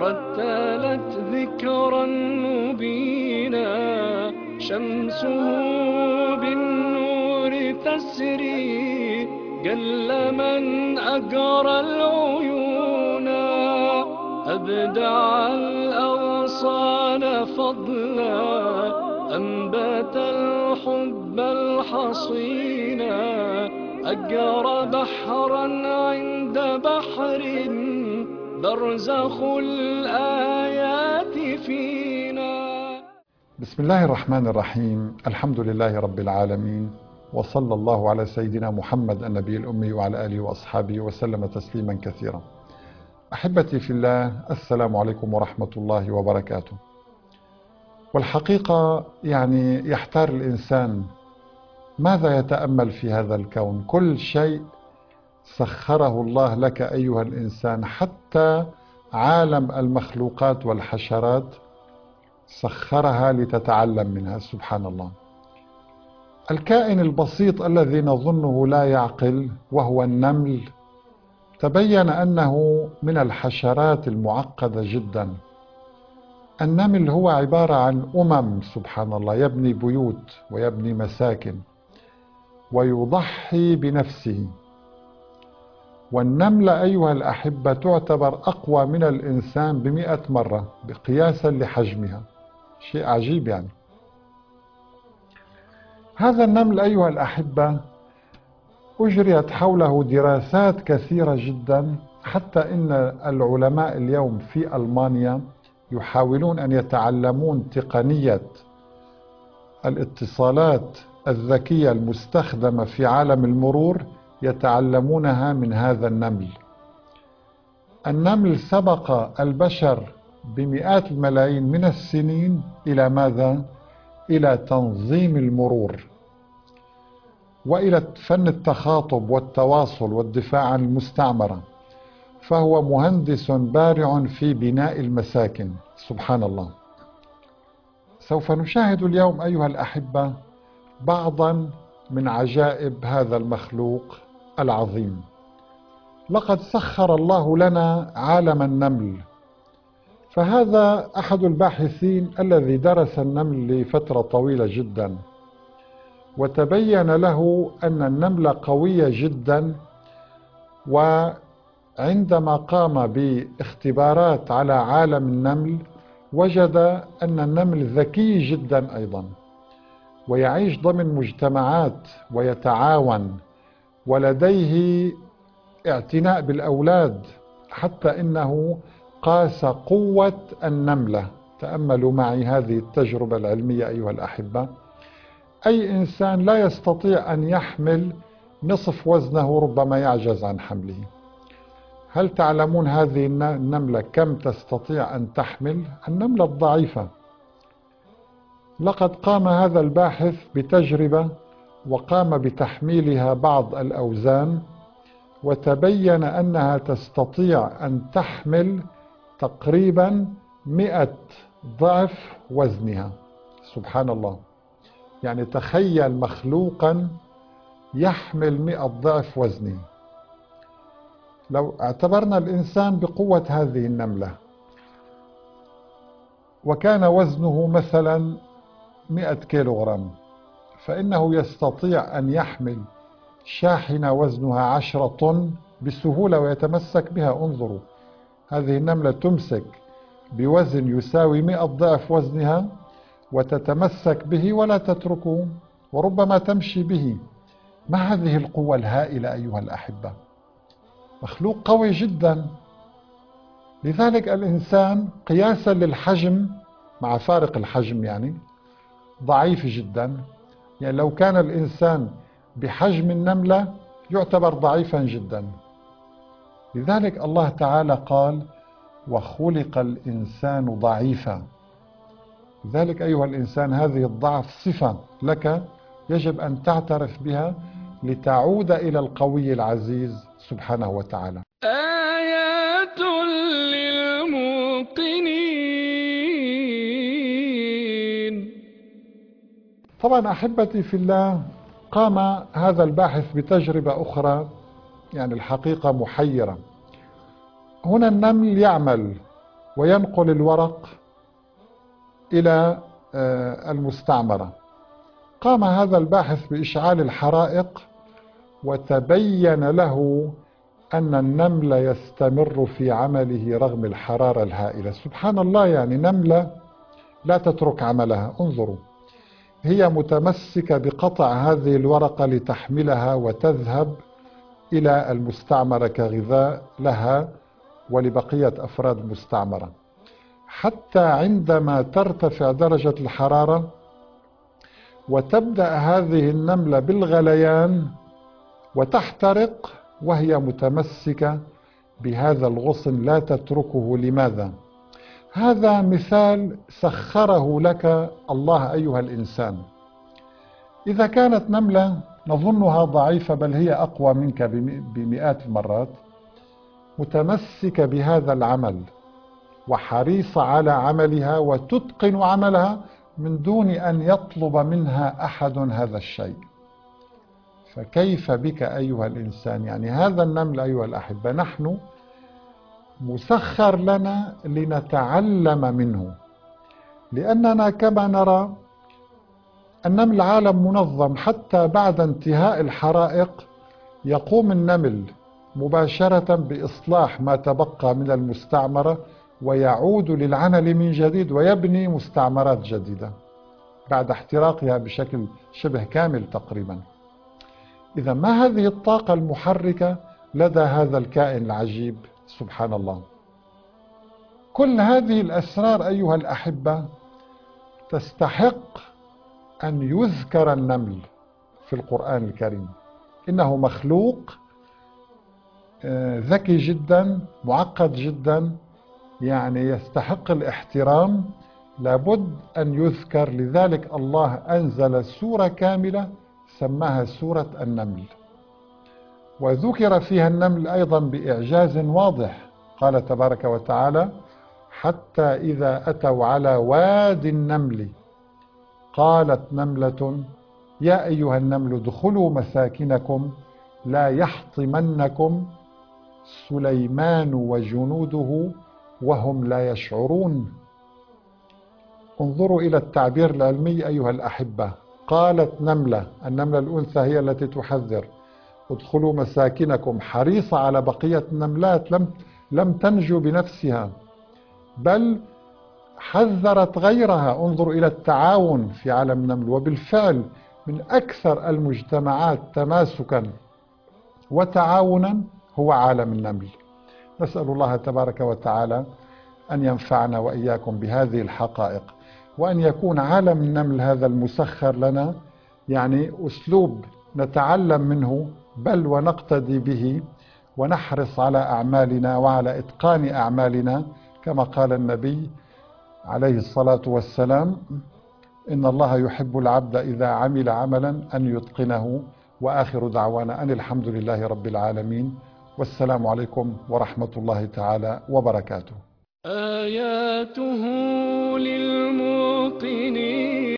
رتلت ذكرا مبينا، شمسه بالنور تسري، قل من أقرى العيون، أبدع الأغصان فضلا، أنبت الحب الحصينا، أجرى بحرا عند بحر، برزخ الآيات فينا. بسم الله الرحمن الرحيم. الحمد لله رب العالمين، وصلى الله على سيدنا محمد النبي الأمي وعلى آله وأصحابه وسلم تسليما كثيرا. أحبتي في الله، السلام عليكم ورحمة الله وبركاته. والحقيقة يحتار الإنسان ماذا يتأمل في هذا الكون. كل شيء سخره الله لك أيها الإنسان، حتى عالم المخلوقات والحشرات سخرها لتتعلم منها. سبحان الله. الكائن البسيط الذي نظنه لا يعقل وهو النمل، تبين أنه من الحشرات المعقدة جدا. النمل هو عبارة عن سبحان الله، يبني بيوت ويبني مساكن ويضحي بنفسه. والنملة أيها الأحبة تعتبر أقوى من الإنسان ب100 مرة بقياسا لحجمها. شيء عجيب هذا النمل أيها الأحبة أجريت حوله دراسات كثيرة جدا، حتى إن العلماء اليوم في ألمانيا يحاولون أن يتعلمون تقنية الاتصالات الذكية المستخدمة في عالم المرور، يتعلمونها من هذا النمل. النمل سبق البشر بمئات الملايين من السنين إلى ماذا؟ إلى تنظيم المرور وإلى فن التخاطب والتواصل والدفاع عن المستعمرة، فهو مهندس بارع في بناء المساكن. سبحان الله. سوف نشاهد اليوم أيها الأحبة بعضا من عجائب هذا المخلوق العظيم. لقد سخر الله لنا عالم النمل، فهذا أحد الباحثين الذي درس النمل لفترة طويلة جدا، وتبين له أن النملة قوية جدا. وعندما قام باختبارات على عالم النمل، وجد أن النمل ذكي جدا أيضا، ويعيش ضمن مجتمعات ويتعاون، ولديه اعتناء بالأولاد، حتى إنه قاس قوة النملة. تأملوا معي هذه التجربة العلمية أيها الأحبة. أي إنسان لا يستطيع أن يحمل نصف وزنه، ربما يعجز عن حمله. هل تعلمون هذه النملة كم تستطيع أن تحمل؟ النملة الضعيفة. لقد قام هذا الباحث بتجربة وقام بتحميلها بعض الأوزان، وتبين أنها تستطيع أن تحمل تقريبا 100 ضعف وزنها. سبحان الله. تخيل مخلوقا يحمل 100 ضعف وزنه. لو اعتبرنا الإنسان بقوة هذه النملة وكان وزنه مثلا 100 كيلوغرام، فإنه يستطيع أن يحمل شاحنة وزنها 10 طن بسهولة ويتمسك بها. انظروا، هذه النملة تمسك بوزن يساوي 100 ضعف وزنها وتتمسك به ولا تتركه، وربما تمشي به. ما هذه القوة الهائلة أيها الأحبة؟ مخلوق قوي جدا. لذلك الإنسان قياسا للحجم، مع فارق الحجم ضعيف جدا. لو كان الإنسان بحجم النملة يعتبر ضعيفا جدا. لذلك الله تعالى قال: وخلق الإنسان ضعيفا. لذلك أيها الإنسان، هذه الضعف صفة لك يجب أن تعترف بها لتعود إلى القوي العزيز سبحانه وتعالى. آيات للموقنين. طبعا أحبتي في الله، قام هذا الباحث بتجربة أخرى الحقيقة محيرة. هنا النمل يعمل وينقل الورق إلى المستعمرة. قام هذا الباحث بإشعال الحرائق، وتبين له أن النمل يستمر في عمله رغم الحرارة الهائلة. سبحان الله، يعني نملة لا تترك عملها. انظروا، هي متمسكة بقطع هذه الورقة لتحملها وتذهب إلى المستعمرة كغذاء لها ولبقية أفراد المستعمرة، حتى عندما ترتفع درجة الحرارة وتبدأ هذه النملة بالغليان وتحترق وهي متمسكة بهذا الغصن لا تتركه. لماذا؟ هذا مثال سخره لك الله أيها الإنسان. إذا كانت نملة نظنها ضعيفة، بل هي أقوى منك بمئات المرات، متمسكة بهذا العمل وحريصة على عملها وتتقن عملها من دون أن يطلب منها أحد هذا الشيء، فكيف بك أيها الإنسان؟ يعني هذا النمل أيها الأحبة نحن مسخر لنا لنتعلم منه، لأننا كما نرى النمل عالم منظم. حتى بعد انتهاء الحرائق يقوم النمل مباشرة بإصلاح ما تبقى من المستعمرة ويعود للعمل من جديد ويبني مستعمرات جديدة بعد احتراقها بشكل شبه كامل تقريبا. إذا ما هذه الطاقة المحركة لدى هذا الكائن العجيب؟ سبحان الله. كل هذه الأسرار أيها الأحبة تستحق أن يذكر النمل في القرآن الكريم. إنه مخلوق ذكي جدا، معقد جدا، يعني يستحق الاحترام، لابد أن يذكر. لذلك الله أنزل سورة كاملة سماها سورة النمل، وذكر فيها النمل أيضا بإعجاز واضح. قال تبارك وتعالى: حتى إذا أتوا على وادي النمل قالت نملة يا أيها النمل ادخلوا مساكنكم لا يحطمنكم سليمان وجنوده وهم لا يشعرون. انظروا إلى التعبير العلمي أيها الأحبة. قالت نملة، النملة الأنثى هي التي تحذر: ادخلوا مساكنكم، حريصة على بقية النملات، لم تنجو بنفسها بل حذرت غيرها. انظروا إلى التعاون في عالم النمل، وبالفعل من أكثر المجتمعات تماسكا وتعاونا هو عالم النمل. نسأل الله تبارك وتعالى أن ينفعنا وإياكم بهذه الحقائق، وأن يكون عالم النمل هذا المسخر لنا يعني أسلوب نتعلم منه بل ونقتدي به، ونحرص على أعمالنا وعلى إتقان أعمالنا، كما قال النبي عليه الصلاة والسلام: إن الله يحب العبد إذا عمل عملا أن يتقنه. وآخر دعوانا أن الحمد لله رب العالمين، والسلام عليكم ورحمة الله تعالى وبركاته. آياته للموقنين